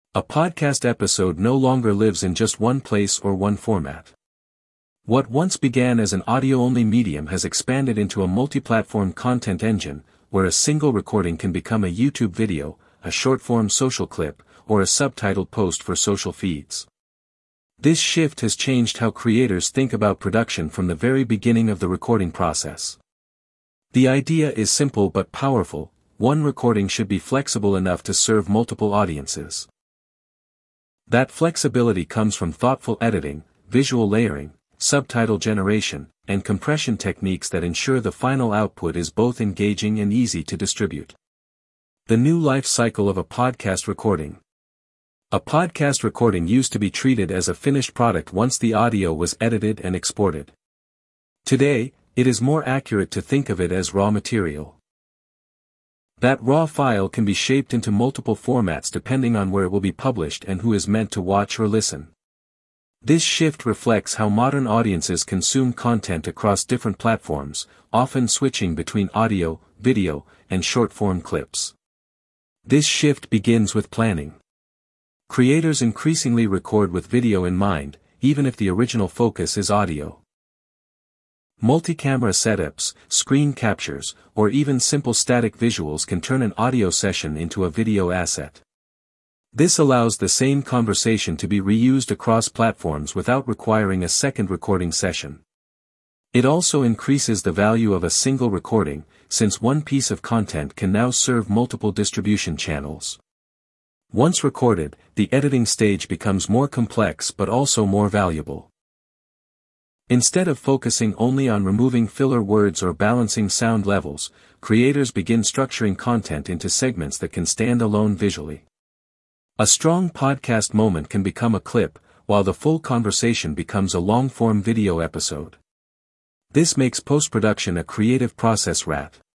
A podcast episode no longer lives in just one place or one format. What once began as an audio-only medium has expanded into a multi-platform content engine, where a single recording can become a YouTube video, a short-form social clip, or a subtitled post for social feeds. This shift has changed how creators think about production from the very beginning of the recording process. The idea is simple but powerful: one recording should be flexible enough to serve multiple audiences. That flexibility comes from thoughtful editing, visual layering, subtitle generation, and compression techniques that ensure the final output is both engaging and easy to distribute. The new life cycle of a podcast recording. A podcast recording used to be treated as a finished product once the audio was edited and exported. Today, it is more accurate to think of it as raw material. That raw file can be shaped into multiple formats depending on where it will be published and who is meant to watch or listen. This shift reflects how modern audiences consume content across different platforms, often switching between audio, video, and short-form clips. This shift begins with planning. Creators increasingly record with video in mind, even if the original focus is audio. Multi-camera setups, screen captures, or even simple static visuals can turn an audio session into a video asset. This allows the same conversation to be reused across platforms without requiring a second recording session. It also increases the value of a single recording, since one piece of content can now serve multiple distribution channels. Once recorded, the editing stage becomes more complex but also more valuable. Instead of focusing only on removing filler words or balancing sound levels, creators begin structuring content into segments that can stand alone visually. A strong podcast moment can become a clip, while the full conversation becomes a long-form video episode. This makes post-production a creative process